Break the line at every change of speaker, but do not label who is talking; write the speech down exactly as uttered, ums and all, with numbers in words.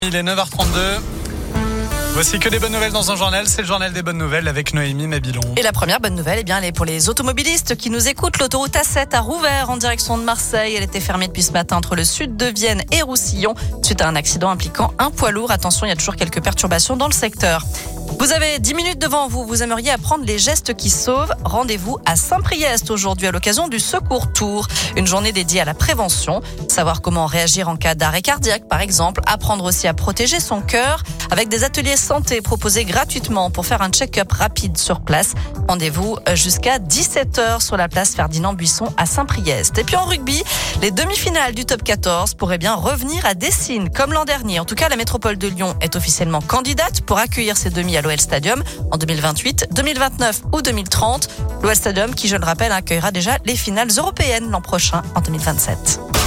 Il est neuf heures trente-deux. Voici que des bonnes nouvelles dans un journal. C'est le journal des bonnes nouvelles avec Noémie Mabilon.
Et la première bonne nouvelle, eh bien, elle est pour les automobilistes qui nous écoutent. L'autoroute A sept a rouvert en direction de Marseille. Elle était fermée depuis ce matin entre le sud de Vienne et Roussillon suite à un accident impliquant un poids lourd. Attention, il y a toujours quelques perturbations dans le secteur. Vous avez dix minutes devant vous. Vous aimeriez apprendre les gestes qui sauvent. Rendez-vous à Saint-Priest aujourd'hui à l'occasion du Secours Tour. Une journée dédiée à la prévention. Savoir comment réagir en cas d'arrêt cardiaque, par exemple. Apprendre aussi à protéger son cœur avec des ateliers santé proposés gratuitement pour faire un check-up rapide sur place. Rendez-vous jusqu'à dix-sept heures sur la place Ferdinand Buisson à Saint-Priest. Et puis en rugby, les demi-finales du top quatorze pourraient bien revenir à Dessines comme l'an dernier. En tout cas, la métropole de Lyon est officiellement candidate pour accueillir ces demi à l'O L Stadium en deux mille vingt-huit, deux mille vingt-neuf ou deux mille trente. L'O L Stadium qui, je le rappelle, accueillera déjà les finales européennes l'an prochain en deux mille vingt-sept.